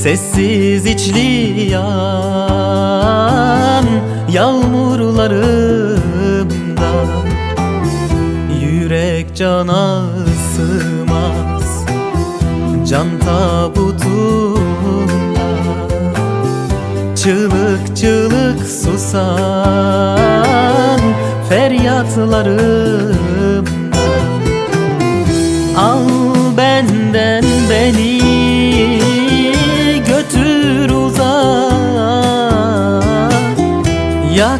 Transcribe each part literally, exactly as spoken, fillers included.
Sessiz içli yan yağmurlarımda yürek cana sığmaz can tabutunda. Çığlık çığlık susan feryatlarımda al benden beni, götür uzağa, yak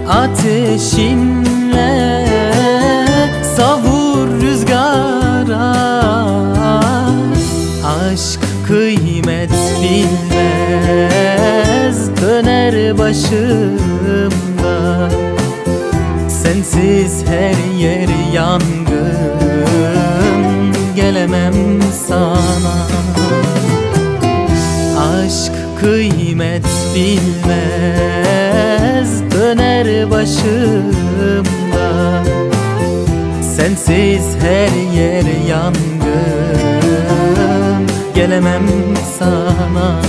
ateşinle, savur rüzgara. Aşk kıymet bilmez, döner başımda. Sensiz her yer yangın, gelemem sana. Aşk kıymet bilmez, döner başımda. Sensiz her yer yangın, gelemem sana.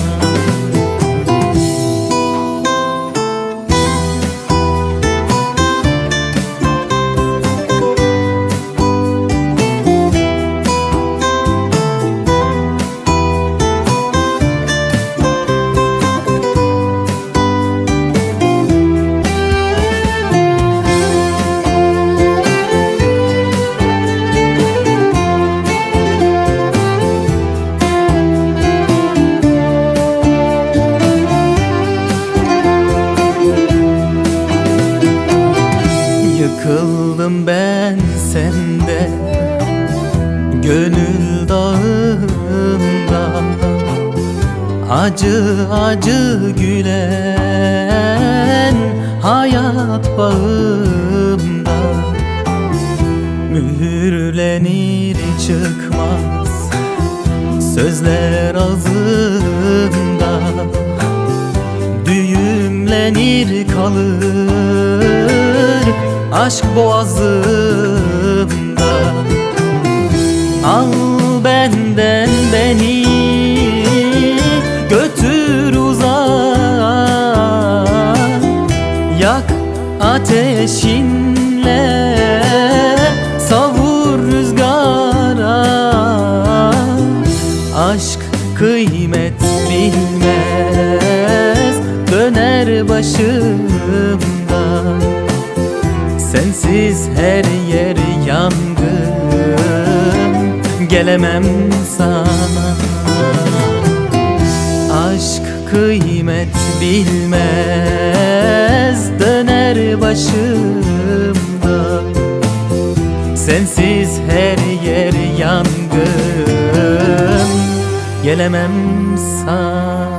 Yıkıldım ben sende, gönül dağında. Acı acı gülen hayat bağımda. Mühürlenir çıkmaz sözler ağzımda. Düğümlenir kalır aşk boğazımda. Al benden beni, götür uzağa, yak ateşinle, savur rüzgara. Aşk kıymet bilmez, döner başımda. Sensiz her yer yangın, gelemem sana. Aşk kıymet bilmez, döner başımda. Sensiz her yer yangın, gelemem sana.